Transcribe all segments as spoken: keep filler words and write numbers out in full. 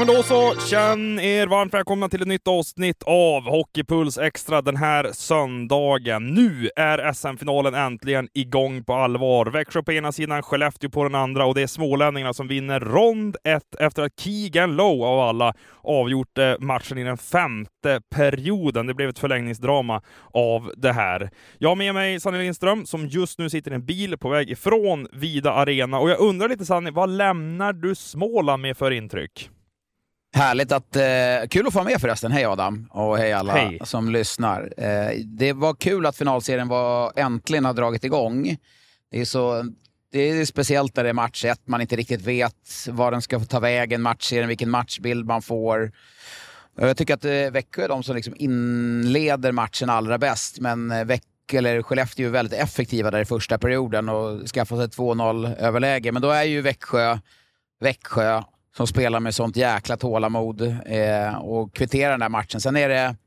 men då så, känn er varmt välkomna till ett nytt avsnitt av Hockeypuls Extra den här söndagen. Nu är S M-finalen äntligen igång på allvar. Växjö på ena sidan, Skellefteå på den andra, och det är smålänningarna som vinner rond ett efter att Keegan Lowe av alla avgjort matchen i den femte perioden. Det blev ett förlängningsdrama av det här. Jag har med mig Sanny Lindström som just nu sitter i en bil på väg ifrån Vida Arena, och jag undrar lite, Sanny, vad lämnar du Småland med för intryck? Härligt att, eh, kul att få med förresten. Hej Adam och hej alla hej. som lyssnar. Eh, det var kul att finalserien var äntligen har dragit igång. Det är så, det är speciellt när det är match ett. Man inte riktigt vet vad den ska ta vägen, matchserien, vilken matchbild man får. Jag tycker att eh, Växjö är de som liksom inleder matchen allra bäst, men eh, Växjö eller Skellefteå är ju väldigt effektiva där i första perioden och skaffar sig två noll överläge. Men då är ju Växjö Växjö som spelar med sånt jäkla tålamod eh, och kvitterar den där matchen. Sen är det,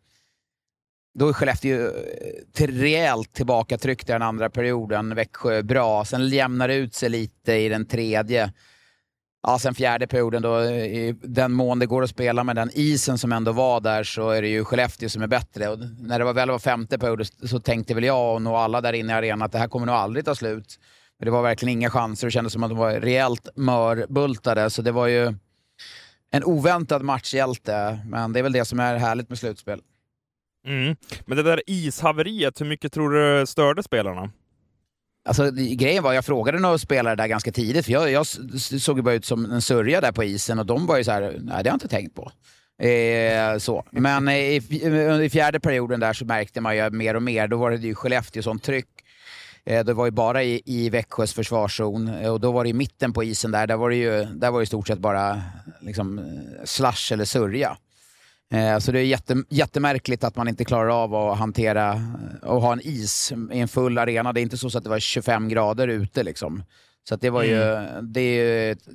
då är Skellefteå till rejält tillbaka tryckt i den andra perioden. Växjö bra. Sen jämnar det ut sig lite i den tredje. Ja, sen fjärde perioden då, i den mån det går att spela med den isen som ändå var där, så är det ju Skellefteå som är bättre. Och när det var väl var femte period så tänkte väl jag och nog alla där inne i arenan att det här kommer nog aldrig ta slut. Men det var verkligen inga chanser och kändes som att de var rejält mörbultade. Så det var ju en oväntad matchhjälte. Men det är väl det som är härligt med slutspel. Mm. Men det där ishaveriet, hur mycket tror du störde spelarna? Alltså grejen var, jag frågade några spelare där ganska tidigt. För jag, jag såg ju bara ut som en sörja där på isen. Och de var ju så här, nej det har jag inte tänkt på. Eh, så. Men i, i fjärde perioden där så märkte man ju mer och mer. Då var det ju Skellefteå som tryck. Det var ju bara i, i Växjös försvarszon, och då var det i mitten på isen där, där var det ju, där var det i stort sett bara liksom slash eller sörja. Eh, så det är jätte, jättemärkligt att man inte klarar av att hantera och ha en is i en full arena. Det är inte så att det var tjugofem grader ute liksom. Så att det var ju, mm. det är ju ett,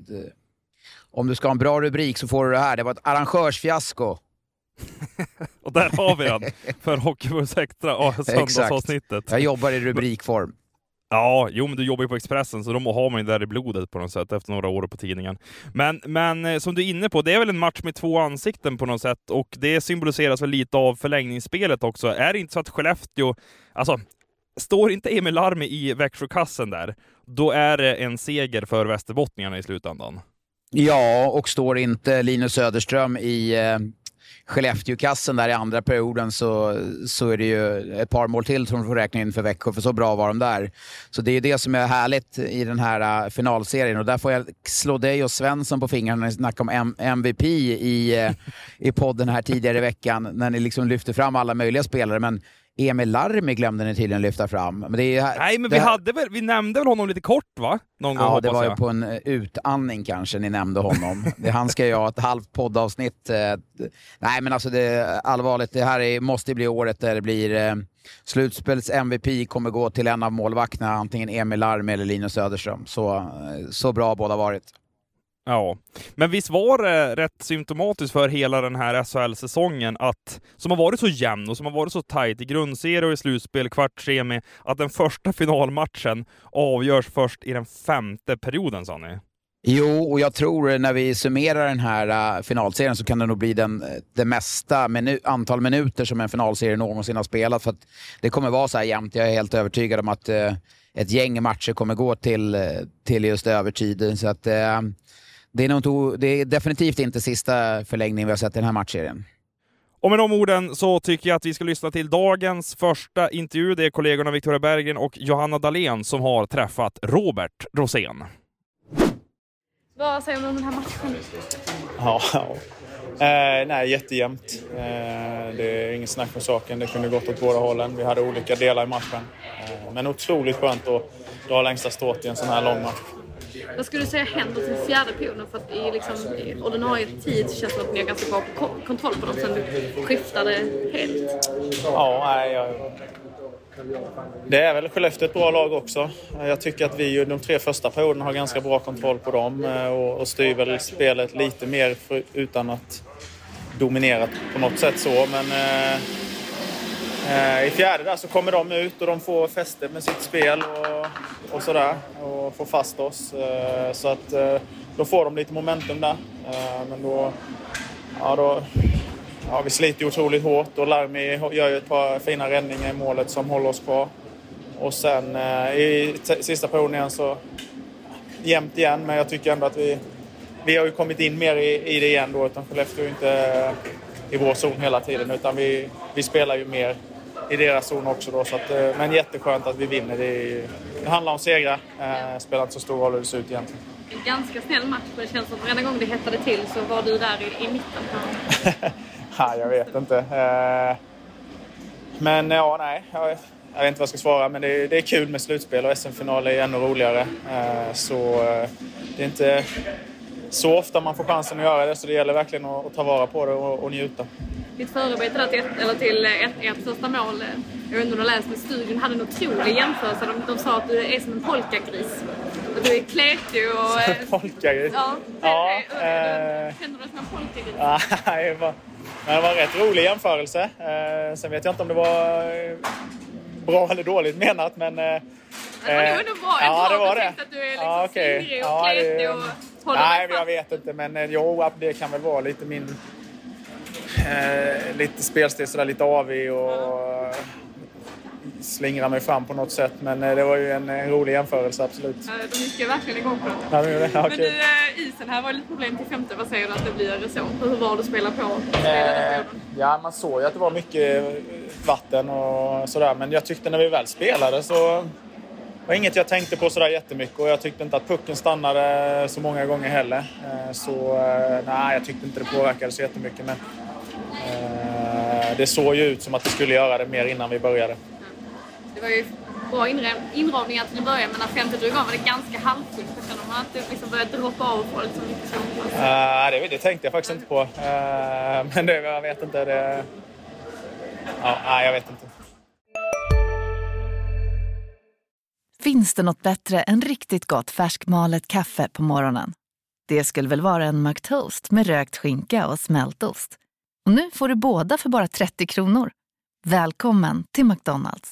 om du ska ha en bra rubrik så får du det här. Det var ett arrangörsfiasko. Och där har vi den för Hockeypuls Extra och söndagsavsnittet. Jag jobbar i rubrikform. Ja, jo, men du jobbar ju på Expressen, så de har man ju där i blodet på något sätt efter några år på tidningen. Men, men som du är inne på, det är väl en match med två ansikten på något sätt, och det symboliseras väl lite av förlängningsspelet också. Är det inte så att Skellefteå, alltså står inte Emil Larmi i Växjökassen där, då är det en seger för västerbottningarna i slutändan. Ja, och står inte Linus Söderström i eh... Skellefteå-kassen där i andra perioden, så, så är det ju ett par mål till som får räkna in för Växjö, för så bra var de där. Så det är det som är härligt i den här uh, finalserien, och där får jag slå dig och Svensson på fingrarna när ni snackar om M- M V P i, uh, i podden här tidigare i veckan, när ni liksom lyfter fram alla möjliga spelare, men Emil Larmi glömde ni tydligen lyfta fram. Men det är, Nej, men det vi, här... hade väl, vi nämnde väl honom lite kort, va? Någon gång, ja, det var ju jag. på en utandning kanske ni nämnde honom. Det, han ska ju ha ett halvt poddavsnitt. Eh, nej, men alltså det är allvarligt. Det här är, måste bli året där det blir eh, slutspels M V P kommer gå till en av målvakterna, antingen Emil Larmi eller Linus Söderström. Så, så bra båda varit. Ja, men visst var det rätt symptomatiskt för hela den här S H L-säsongen att, som har varit så jämn och som har varit så tajt i grundserie och i slutspel, kvartsemi, att den första finalmatchen avgörs först i den femte perioden, sa ni? Jo, och jag tror när vi summerar den här uh, finalserien så kan det nog bli den, det mesta minu- antal minuter som en finalserie någonsin har spelat, för att det kommer vara så här jämnt. Jag är helt övertygad om att uh, ett gäng matcher kommer gå till, uh, till just övertid, så att uh, Det är, nog, det är definitivt inte sista förlängningen vi har sett i den här matchserien. Och med de orden så tycker jag att vi ska lyssna till dagens första intervju. Det är kollegorna Victoria Berggren och Johanna Dahlén som har träffat Robert Rosén. Vad säger du om den här matchen? Ja, ja. Eh, nej, jättejämnt. Eh, det är ingen snack om saken. Det kunde gått åt båda hållen. Vi hade olika delar i matchen. Eh, men otroligt skönt att dra längsta stråt i en sån här lång match. Vad skulle du säga händer till fjärde perioden? För att i, liksom, i ordinarie tid känns det som att ni har ganska bra kontroll på dem sen du skiftade helt. Ja, nej, jag... det är väl Skellefteå ett bra lag också. Jag tycker att vi de tre första perioderna har ganska bra kontroll på dem och, och styr väl spelet lite mer för, utan att dominera på något sätt så. Men eh, eh, i fjärde där så kommer de ut och de får fäste med sitt spel och, och sådär och får fast oss. Eh, så att eh, då får de lite momentum där. Men då, ja, då ja, vi sliter otroligt hårt och Larmi gör ju ett par fina räddningar i målet som håller oss kvar. Och sen i t- sista perioden igen så jämnt igen, men jag tycker ändå att vi, vi har ju kommit in mer i, i det igen då, utan Skellefteå är inte i vår zon hela tiden, utan vi, vi spelar ju mer i deras zon också då, så att, men jätteskönt att vi vinner. Det, är, det handlar om segra, eh, spelar inte så stor roll hur det ser ut egentligen. En ganska snäll match, men det känns som att varenda gång det hettade till så var du där i, i mitten. Ja, jag vet inte. Eh, men ja, nej, jag, jag vet inte vad jag ska svara, men det, det är kul med slutspel och S M-final är ännu roligare. Eh, så eh, det är inte så ofta man får chansen att göra det, så det gäller verkligen att, att ta vara på det och, och njuta. Ditt förarbete där till, ett, eller till ett, ert första mål, jag vet inte om du har läst, men studion hade en otrolig jämförelse. De, de sa att du är som en polkagris. Att du är kletig och... polkagris? Ja. ja äh, äh, kände du dig som en polkagris? Nej, det var, det var en rätt rolig jämförelse. Eh, sen vet jag inte om det var bra eller dåligt menat, men... Eh, det var nog ändå bra. Ja, det var det. Att du är liksom ja, okay. slingrig och ja, kletig det, och håller nej, jag vet inte, men jo, det kan väl vara lite min... Eh, lite spelstil, sådär lite avig och eh, slingra mig fram på något sätt, men eh, det var ju en, en rolig jämförelse, absolut. Ja, de gick ju verkligen igång på det. Ja, det, det. Men Okay. du, äh, isen här var lite problem till femte. Vad säger du att det blir så? Hur var det att spela på? Eh, ja, man såg ju att det var mycket vatten och sådär, men jag tyckte när vi väl spelade så var inget jag tänkte på sådär jättemycket, och jag tyckte inte att pucken stannade så många gånger heller. Eh, så eh, nej, jag tyckte inte det påverkade så jättemycket, men eh, det såg ju ut som att det skulle göra det mer innan vi började. Det var ju bra inramningar till att börja, men när femte drog av var det ganska halvfullt. Kände man att det liksom började droppa av folk som inte såg. Uh, det, det tänkte jag faktiskt inte på. Uh, men det, jag vet inte. Det... Ja, nej, jag vet inte. Finns det något bättre än riktigt gott färskmalet kaffe på morgonen? Det skulle väl vara en McToast med rökt skinka och smältost. Och nu får du båda för bara trettio kronor. Välkommen till McDonald's.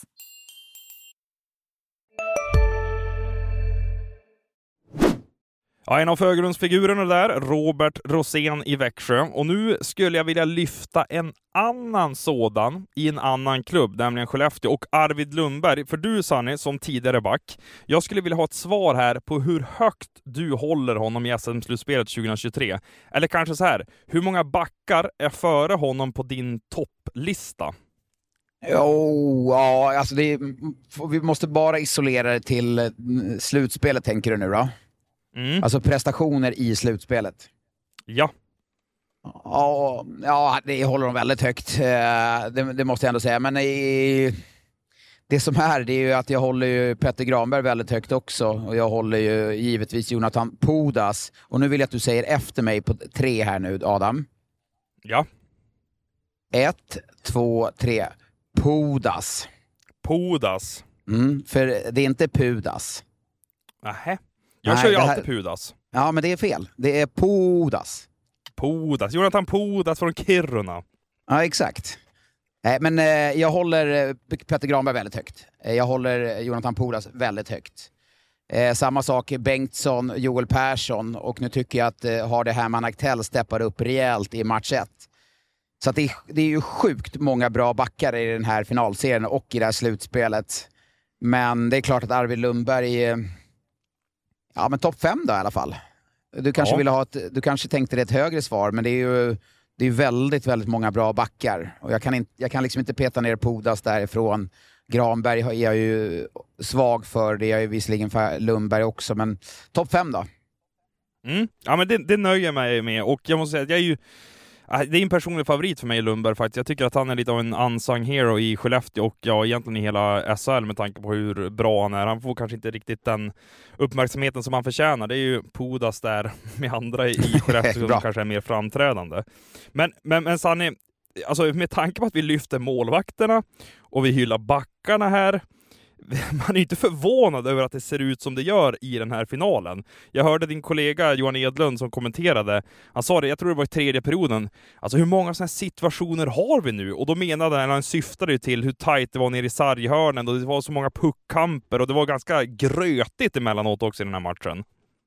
Ja, en av förgrundsfigurerna där, Robert Rosén i Växjö. Och nu skulle jag vilja lyfta en annan sådan i en annan klubb, nämligen Skellefteå, och Arvid Lundberg. För du, Sanny, som tidigare back, jag skulle vilja ha ett svar här på hur högt du håller honom i S M-slutspelet tjugohundratjugotre. Eller kanske så här, hur många backar är före honom på din topplista? Jo, ja, alltså det är, vi måste bara isolera det till slutspelet, tänker du nu då? Mm. Alltså prestationer i slutspelet. Ja. Ja, ja, det håller de väldigt högt. Det, det måste jag ändå säga. Men i, det som är, det är ju att jag håller ju Petter Granberg väldigt högt också. Och jag håller ju givetvis Jonathan Pudas. Och nu vill jag att du säger efter mig på tre här nu, Adam. Ja. Ett, två, tre. Pudas. Pudas. Mm, för det är inte Pudas. Nähä. Jag Nej, kör ju här... alltid Pudas. Ja, men det är fel. Det är Pudas. Pudas. Jonathan Pudas från Kiruna. Ja, exakt. Nej, men eh, jag håller eh, Petter Granberg väldigt högt. Eh, jag håller Jonathan Pudas väldigt högt. Eh, samma sak Bengtsson, Joel Persson, och nu tycker jag att eh, har det här man Aktell steppar upp rejält i match ett. Så att det, det är ju sjukt många bra backar i den här finalserien och i det här slutspelet. Men det är klart att Arvid Lundberg är, ja, men topp fem då i alla fall. Du kanske ja. ville ha ett, du kanske tänkte det ett högre svar, men det är ju det är väldigt, väldigt många bra backar. Och jag kan, inte, jag kan liksom inte peta ner Pudas därifrån. Granberg är jag ju svag för, det är jag ju visserligen för Lundberg också, men topp fem då? Mm. Ja, men det, det nöjer mig med, och jag måste säga att jag är ju det är en personlig favorit för mig, Lundberg, faktiskt. Jag tycker att han är lite av en unsung hero i Skellefteå och ja, egentligen i hela S H L med tanke på hur bra han är. Han får kanske inte riktigt den uppmärksamheten som han förtjänar. Det är ju Pudas där med andra i Skellefteå som kanske är mer framträdande. Men, men, men Sanny, alltså med tanke på att vi lyfter målvakterna och vi hyllar backarna här, man är inte förvånad över att det ser ut som det gör i den här finalen. Jag hörde din kollega Johan Edlund som kommenterade. Han sa det, jag tror det var i tredje perioden. Alltså hur många sådana situationer har vi nu? Och då menade han, han syftade till hur tajt det var nere i sarghörnen och det var så många puckkamper och det var ganska grötigt emellanåt också i den här matchen.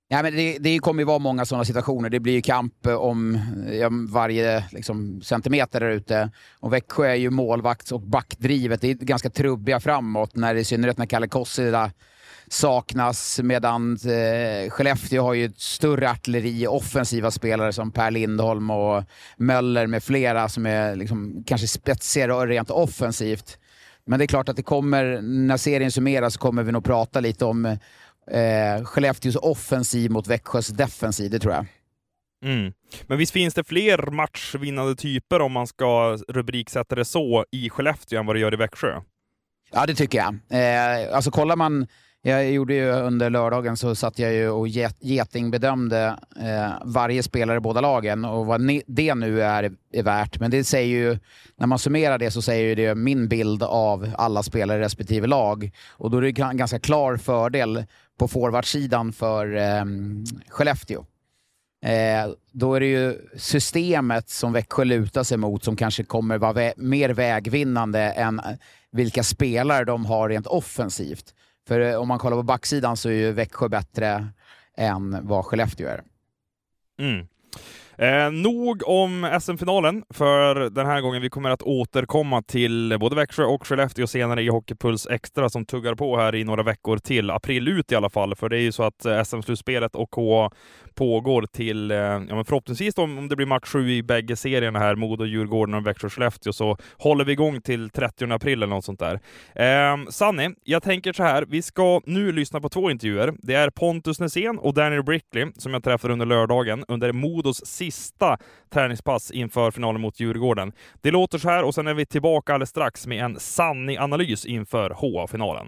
Ja, men det, det kommer ju vara många sådana situationer. Det blir ju kamp om ja, varje liksom, centimeter där ute. Och Växjö är ju målvakts- och backdrivet. Det är ganska trubbiga framåt, när, i synnerhet när Kalle Kossi där saknas, medan eh, Skellefteå har ju ett större artilleri, offensiva spelare som Per Lindholm och Möller med flera som är liksom, kanske spetsigare och rent offensivt. Men det är klart att det kommer, när serien summeras, så kommer vi nog prata lite om eh, Skellefteås offensiv mot Växjös defensiv, det tror jag. Mm. Men visst finns det fler matchvinnande typer, om man ska rubriksätta det så, i Skellefteå än vad det gör i Växjö? Ja, det tycker jag. Eh, alltså kollar man, jag gjorde ju under lördagen så satt jag ju och get, getingbedömde eh, varje spelare i båda lagen, och vad ne- det nu är, är värt. Men det säger ju, när man summerar det, så säger ju det min bild av alla spelare i respektive lag. Och då är det en ganska klar fördel på forwardsidan för eh, Skellefteå. Eh, då är det ju systemet som Växjö lutar sig mot som kanske kommer vara vä- mer vägvinnande än vilka spelare de har rent offensivt. För eh, om man kollar på backsidan så är ju Växjö bättre än vad Skellefteå är. Mm. Eh, nog om S M-finalen för den här gången. Vi kommer att återkomma till både Växjö och Skellefteå senare i Hockeypuls Extra, som tuggar på här i några veckor till april ut i alla fall. För det är ju så att S M-slutspelet och K pågår till, eh, ja, men förhoppningsvis om, om det blir match sju i bägge serierna här, Modo, Djurgården och Växjö och Skellefteå, så håller vi igång till trettionde april eller något sånt där. Eh, Sanne, jag tänker så här, vi ska nu lyssna på två intervjuer. Det är Pontus Nässén och Daniel Brickley som jag träffade under lördagen under Modos sista träningspass inför finalen mot Djurgården. Det låter så här, och sen är vi tillbaka alldeles strax med en sanning analys inför H A-finalen.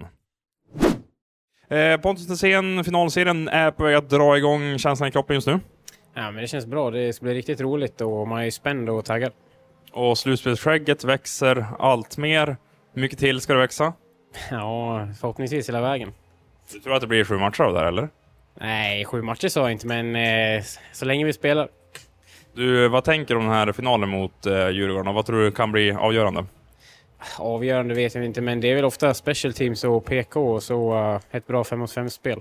Eh, Pontus Nässén, finalserien är på väg att dra igång. Känslan i kroppen just nu? Ja, men det känns bra. Det ska bli riktigt roligt och man är spänd och taggad. Och slutspelsskägget växer allt mer. Hur mycket till ska det växa? Ja, förhoppningsvis hela vägen. Du tror att det blir sju matcher av det här, eller? Nej, sju matcher sa jag inte, men eh, så länge vi spelar. Du, vad tänker du om den här finalen mot eh, Djurgården, och vad tror du kan bli avgörande? Avgörande vet jag inte, men det är väl ofta special teams och P K och så uh, ett bra fem mot fem-spel.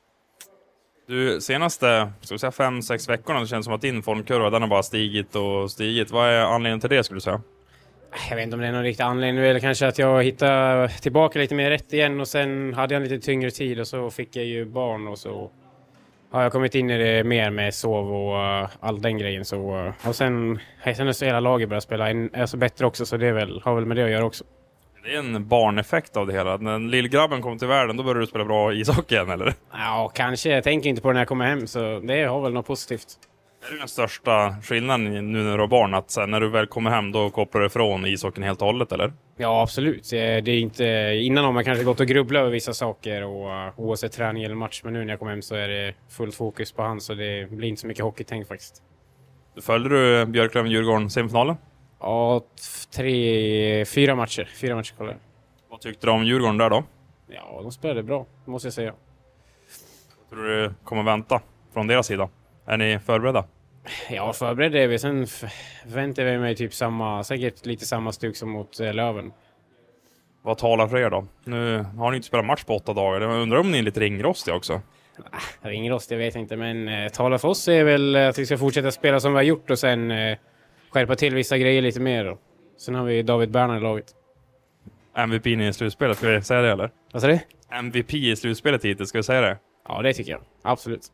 Du, senaste ska vi säga, fem, sex veckorna, det känns som att din formkurva, den har bara stigit och stigit. Vad är anledningen till det, skulle du säga? Jag vet inte om det är någon riktig anledning, eller kanske att jag hittar tillbaka lite mer rätt igen, och sen hade jag en lite tyngre tid och så fick jag ju barn, och så har jag kommit in i det mer med sov och uh, all den grejen. Så, uh, och sen har så hela laget börjat spela in, är så bättre också, så det är väl, har väl med det att göra också. Det är en barneffekt av det hela. När lillgrabben kom till världen, då började du spela bra ishockey igen, eller? Ja, kanske. Jag tänker inte på det när jag kommer hem, så det har väl något positivt. Är det den största skillnaden nu när du har barn, att sen när du väl kommer hem då kopplar du ifrån ishockeyn helt och hållet, eller? Ja, absolut. Det är inte, innan har man kanske gått och grubblat över vissa saker, och uh, oavsett träning eller match, men nu när jag kommer hem så är det fullt fokus på han, så det blir inte så mycket hockeytänk faktiskt. Följde du Björklöven-Djurgården semifinalen? Ja, tre, fyra matcher. Fyra matcher kollade. Vad tyckte du om Djurgården där då? Ja, de spelade bra, måste jag säga. Jag tror du kommer vänta från deras sida? Är ni förberedda? Ja, förberedda är vi. Sen väntar vi mig typ samma, säkert lite samma stuk som mot eh, Löven. Vad talar för er då? Nu har ni inte spelat match på åtta dagar. Jag undrar om ni är lite ringrostiga också? Ah, ringrostiga vet jag inte, men eh, talar för oss är väl att vi ska fortsätta spela som vi har gjort, och sen eh, skärpa till vissa grejer lite mer då. Sen har vi David Bernhard i laget. M V P i slutspelet, ska vi säga det eller? Vad sa du? M V P i slutspelet hittills, ska vi säga det? Ja, det tycker jag. Absolut.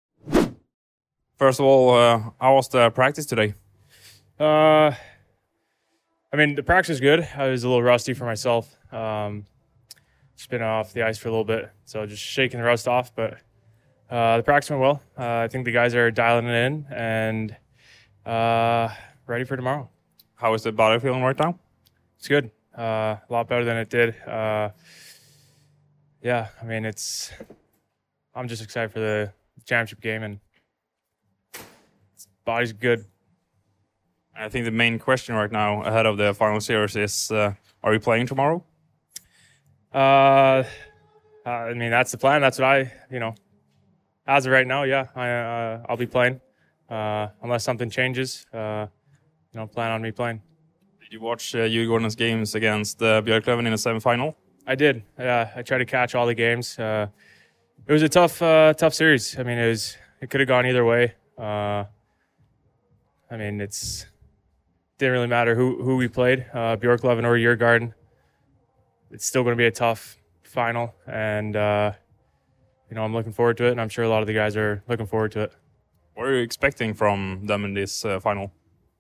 First of all, uh, how was the practice today? Uh, I mean, the practice was good. I was a little rusty for myself. Um, just been off the ice for a little bit, so just shaking the rust off. But uh, the practice went well. Uh, I think the guys are dialing it in and uh, ready for tomorrow. How is the body feeling right now? It's good. Uh, a lot better than it did. Uh, yeah, I mean, it's. I'm just excited for the championship game, and body's good. I think the main question right now ahead of the final series is, uh, are you playing tomorrow? Uh, I mean, that's the plan. That's what I, you know, as of right now, yeah, I, uh, I'll be playing. Uh, unless something changes, uh, you know, plan on me playing. Did you watch uh, Djurgården's games against uh, Björklöven in the semifinal? I did. Yeah, I tried to catch all the games. Uh, it was a tough, uh, tough series. I mean, it was it could have gone either way. Uh, I mean, it's didn't really matter who who we played, uh, Björklöven or Djurgården. It's still going to be a tough final, and uh, you know, I'm looking forward to it, and I'm sure a lot of the guys are looking forward to it. What are you expecting from them in this uh, final?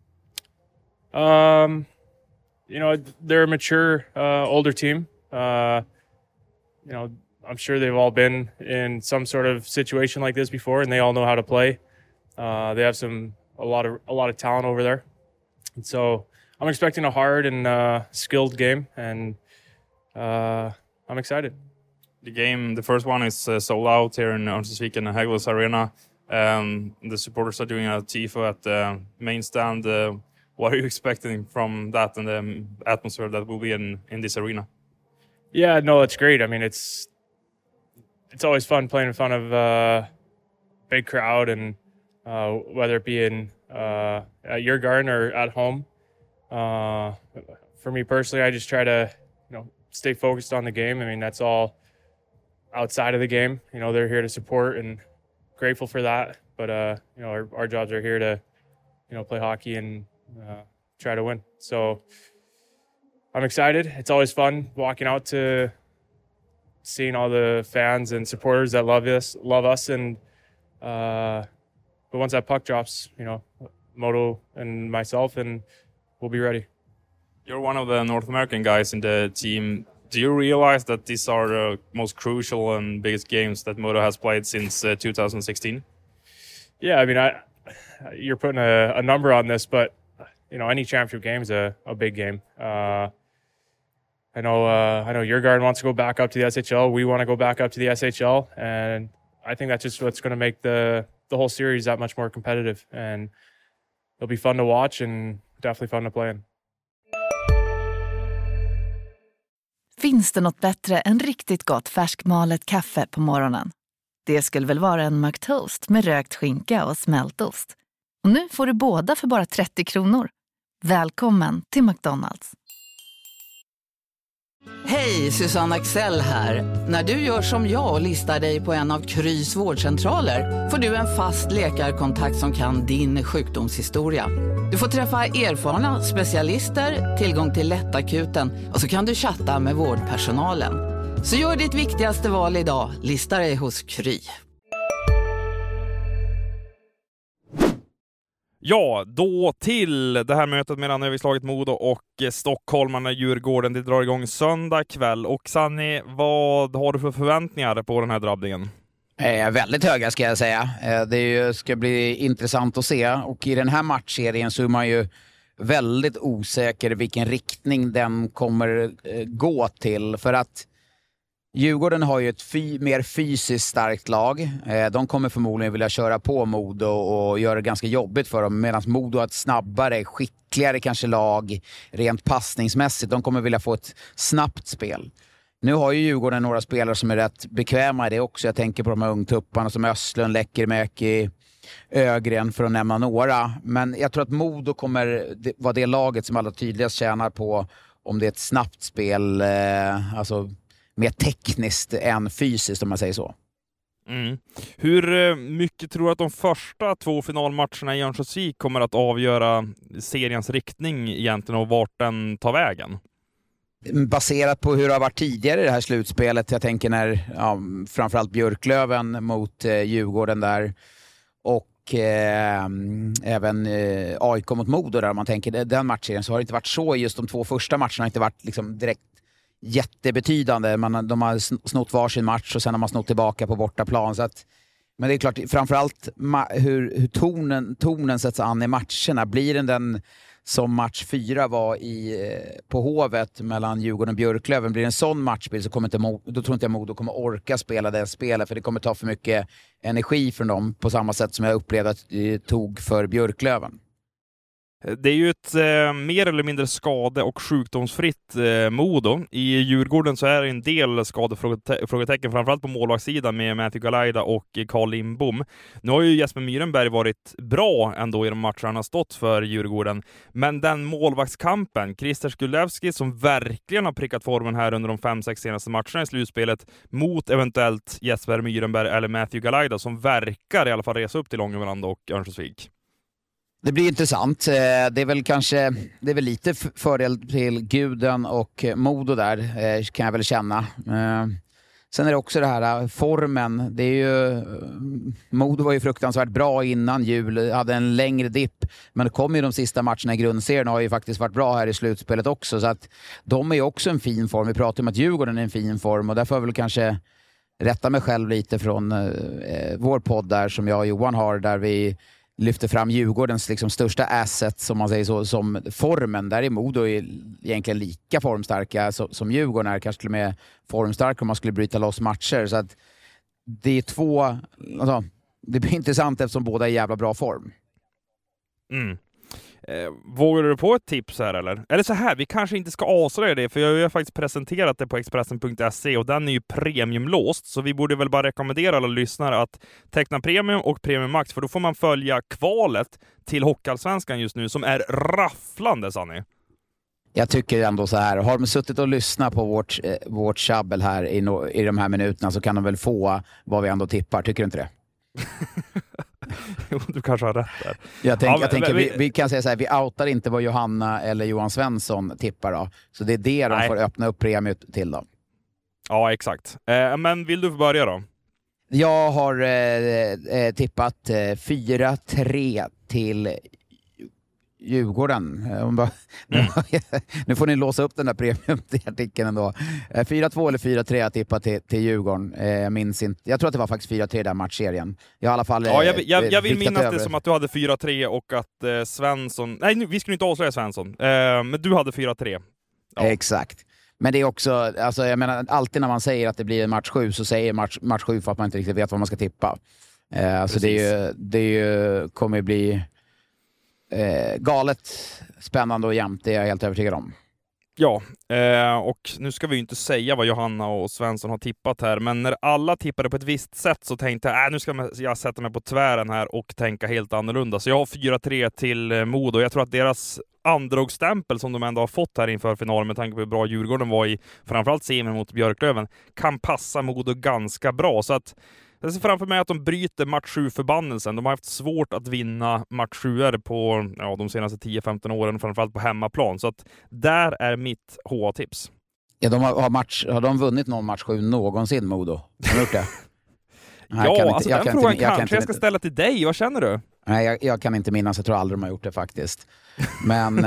Um, you know, they're a mature, uh, older team. Uh, you know, I'm sure they've all been in some sort of situation like this before, and they all know how to play. Uh, they have some a lot of a lot of talent over there, and so I'm expecting a hard and uh, skilled game, and uh, I'm excited. The game, the first one is uh, sold out here in Örnsköldsvik and Hägglunds Arena. Um, the supporters are doing a tifo at the main stand. Uh, what are you expecting from that and the atmosphere that will be in, in this arena? Yeah, no, it's great. I mean, it's it's always fun playing in front of a uh, big crowd, and uh, whether it be in uh, at your garden or at home. Uh, for me personally, I just try to, you know, stay focused on the game. I mean, that's all outside of the game. You know, they're here to support, and grateful for that. But uh, you know, our, our jobs are here to, you know, play hockey and uh, try to win. So I'm excited. It's always fun walking out to seeing all the fans and supporters that love us, love us, and uh, but once that puck drops, you know, Modo and myself, and we'll be ready. You're one of the North American guys in the team. Do you realize that these are the most crucial and biggest games that Modo has played since uh, two thousand sixteen? Yeah, I mean, I you're putting a, a number on this, but you know, any championship game is a, a big game. Uh, I know, uh, I know Djurgården wants to go back up to the S H L. We want to go back up to the S H L, and I think that's just what's going to make the the whole series that much more competitive. And it'll be fun to watch and definitely fun to play in. Finns det något bättre än riktigt gott färskmalet kaffe på morgonen? Det skulle väl vara en McToast med rökt skinka och smältost. Och nu får du båda för bara trettio kronor. Välkommen till McDonald's. Hej, Susanne Axel här. När du gör som jag och listar dig på en av Krys vårdcentraler får du en fast läkarkontakt som kan din sjukdomshistoria. Du får träffa erfarna specialister, tillgång till lättakuten och så kan du chatta med vårdpersonalen. Så gör ditt viktigaste val idag, lista dig hos Kry. Ja, då till det här mötet mellan överslaget Modo och stockholmarna Djurgården. Det drar igång söndag kväll. Och Sanni, vad har du för förväntningar på den här drabbningen? Eh, väldigt höga ska jag säga. Eh, det är ju, ska bli intressant att se. Och i den här matchserien så är man ju väldigt osäker vilken riktning den kommer eh, gå till. För att Djurgården har ju ett fy, mer fysiskt starkt lag. Eh, de kommer förmodligen vilja köra på Modo och göra det ganska jobbigt för dem. Medan Modo har ett snabbare, skickligare kanske lag rent passningsmässigt. De kommer vilja få ett snabbt spel. Nu har ju Djurgården några spelare som är rätt bekväma i det också. Jag tänker på de här ungtupparna som Östlund, Läckermäki, Ögren för att nämna några. Men jag tror att Modo kommer vara det laget som alla tydligast tjänar på om det är ett snabbt spel. Eh, alltså mer tekniskt än fysiskt om man säger så. Mm. Hur mycket tror du att de första två finalmatcherna i Örnsköldsvik kommer att avgöra seriens riktning egentligen och vart den tar vägen? Baserat på hur det har varit tidigare i det här slutspelet, jag tänker när ja, framförallt Björklöven mot eh, Djurgården där och eh, även eh, A I K mot Modo där, man tänker den matchen, så har det inte varit så. Just de två första matcherna har inte varit liksom direkt jättebetydande. Man, de har snott varsin match och sen har man snott tillbaka på bortaplan. Så att, men det är klart, framförallt ma- hur, hur tonen, tonen sätts an i matcherna. Blir den den som match fyra var i, på Hovet mellan Djurgården och Björklöven, blir det en sån matchbild så kommer inte Mo- då tror inte jag Modo kommer orka spela det spelet, för det kommer ta för mycket energi från dem på samma sätt som jag upplevde att det tog för Björklöven. Det är ju ett eh, mer eller mindre skade- och sjukdomsfritt eh, Modo. I Djurgården så är det en del skadefrågetecken, framförallt på målvaktssidan med Matthew Galaida och Carl Lindbom. Nu har ju Jesper Myrenberg varit bra ändå i de matcher han har stått för Djurgården. Men den målvaktskampen, Christer Skulewski som verkligen har prickat formen här under de fem sex senaste matcherna i slutspelet mot eventuellt Jesper Myrenberg eller Matthew Galaida som verkar i alla fall resa upp till Ångermanland och Örnsköldsvik. Det blir intressant. Det är väl kanske det är väl lite fördel till Guden och Modo där, kan jag väl känna. Sen är det också det här formen. Det är ju, Modo var ju fruktansvärt bra innan jul, hade en längre dipp, men det kom ju de sista matcherna i grundserien och har ju faktiskt varit bra här i slutspelet också, så att de är ju också en fin form. Vi pratar om att Djurgården är en fin form och därför har väl kanske rätta mig själv lite från eh, vår podd där som jag och Johan har, där vi lyfter fram Djurgårdens liksom största asset, som man säger så, som formen. Där är Modo egentligen lika formstarka som, som Djurgården är, kanske till och med formstarka om man skulle bryta loss matcher. Så att det är två, alltså, det blir intressant eftersom båda är i jävla bra form. Mm. Eh, vågar du på ett tips här eller? Eller så här, vi kanske inte ska avslöja det, för jag har ju faktiskt presenterat det på Expressen punkt se och den är ju premiumlåst, så vi borde väl bara rekommendera alla lyssnare att teckna premium och premium max, för då får man följa kvalet till Hockeyallsvenskan just nu som är rafflande, Sanny. Jag tycker ändå så här, har de suttit och lyssnat på vårt, eh, vårt tjabbel här i, no, i de här minuterna, så kan de väl få vad vi ändå tippar, tycker du inte det? Jo, du kanske har rätt där. Jag, tänk, ja, jag tänker, vi, vi, vi kan säga så här, vi outar inte vad Johanna eller Johan Svensson tippar då. Så det är det de nej. får öppna upp premiet till då. Ja, exakt. Eh, men vill du börja då? Jag har eh, tippat eh, fyra tre till Djurgården. Mm. Nu får ni låsa upp den där premium till artikeln ändå. fyra två eller fyra tre jag tippat till, till Djurgården. Jag minns inte. Jag tror att det var faktiskt fyra tre där matchserien. Jag, i alla fall, ja, jag, jag, jag vill minnas över det som att du hade fyra tre och att eh, Svensson... Nej, vi skulle inte avslöja Svensson. Eh, men du hade fyra tre. Ja. Exakt. Men det är också, alltså jag menar, alltid när man säger att det blir match sju så säger match, match sju för att man inte riktigt vet vad man ska tippa. Eh, alltså det, är ju, det är ju, kommer ju bli eh, galet spännande och jämnt, det är jag helt övertygad om. Ja, eh, och nu ska vi ju inte säga vad Johanna och Svensson har tippat här, men när alla tippade på ett visst sätt så tänkte jag, äh, nu ska jag sätta mig på tvären här och tänka helt annorlunda. Så jag har fyra tre till Modo. Jag tror att deras androgstämpel som de ändå har fått här inför finalen, med tanke på hur bra Djurgården var i framförallt semin mot Björklöven, kan passa Modo ganska bra. Så att jag ser framför mig att de bryter match sju-förbannelsen. De har haft svårt att vinna match sju på ja, de senaste tio femton åren, framförallt på hemmaplan. Så att där är mitt H A-tips. Ja, de har, match, har de vunnit någon match sju någonsin, Modo? Har de gjort det? Nej, ja, inte, alltså den kan frågan inte, jag kanske kan jag ska ställa till dig. Vad känner du? Nej, jag, jag kan inte minnas. Jag tror aldrig de har gjort det faktiskt. Men...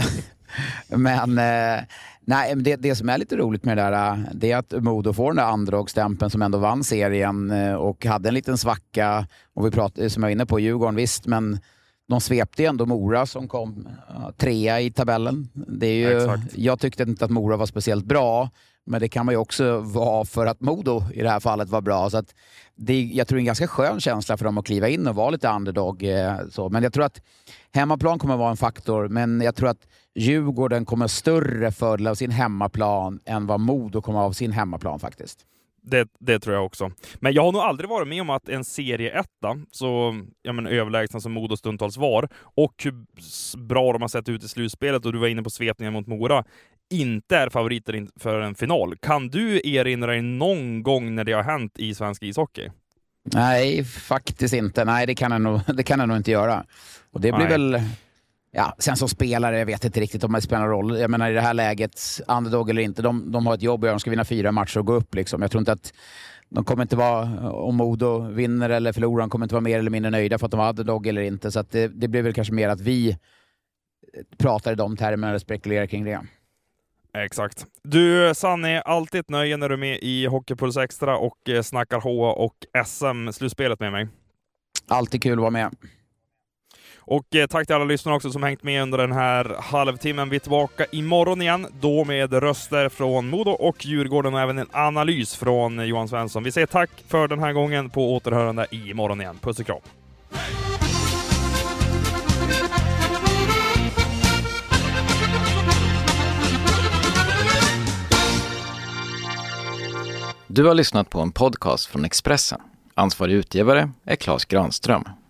men... Nej, det, det som är lite roligt med det där, det är att Modo får den där andra-stämpeln som ändå vann serien och hade en liten svacka. Och vi pratade, som jag var inne på, Djurgården visst, men de svepte ändå Mora som kom ja, trea i tabellen. Det är ju, ja, jag tyckte inte att Mora var speciellt bra, men det kan man ju också vara för att Modo i det här fallet var bra. Så att det, jag tror det är en ganska skön känsla för dem att kliva in och vara lite underdog. Så. Men jag tror att hemmaplan kommer att vara en faktor, men jag tror att Djurgården kommer större fördel av sin hemmaplan än vad Modo kommer av sin hemmaplan faktiskt. Det, det tror jag också. Men jag har nog aldrig varit med om att en serieetta, så ja, men överlägsna som Modo stundtals var, och hur bra de har sett ut i slutspelet, och du var inne på svepningen mot Mora, inte är favoriter för en final. Kan du erinra dig någon gång när det har hänt i svensk ishockey? Nej, faktiskt inte. Nej, det kan jag nog, det kan jag nog inte göra. Och det blir Nej. väl... Ja, sen som spelare, jag vet inte riktigt om det spelar roll. Jag menar i det här läget, underdog eller inte, de, de har ett jobb och de ska vinna fyra matcher och gå upp liksom. Jag tror inte att de kommer inte vara, om Modo vinner eller förlorar, de kommer inte vara mer eller mindre nöjda för att de var underdog eller inte. Så att det, det blir väl kanske mer att vi pratar i de termerna och spekulerar kring det. Exakt. Du, Sanny, alltid ett nöje när du är med i Hockeypuls Extra och snackar H A och S M-slutspelet med mig. Alltid kul att vara med. Och eh, tack till alla lyssnare också som hängt med under den här halvtimmen. Vi är tillbaka imorgon igen, då med röster från Modo och Djurgården och även en analys från Johan Svensson. Vi säger tack för den här gången, på återhörande imorgon igen. Puss och kram. Du har lyssnat på en podcast från Expressen. Ansvarig utgivare är Claes Granström.